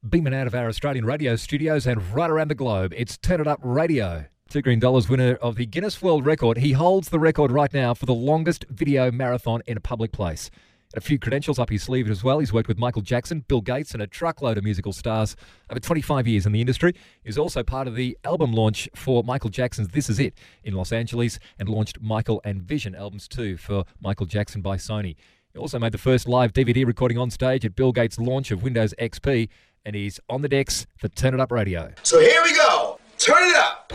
Beaming out of our Australian radio studios and right around the globe, it's Turn It Up Radio. $2 Green winner of the Guinness World Record. He holds the record right now for the longest video marathon in a public place. And a few credentials up his sleeve as well. He's worked with Michael Jackson, Bill Gates, and a truckload of musical stars over 25 years in the industry. He's also part of the album launch for Michael Jackson's This Is It in Los Angeles and launched Michael and Vision albums too for Michael Jackson by Sony. He also made the first live DVD recording on stage at Bill Gates' launch of Windows XP, and he's on the decks for Turn It Up Radio. So here we go. Turn it up.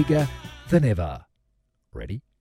bigger than ever. Ready?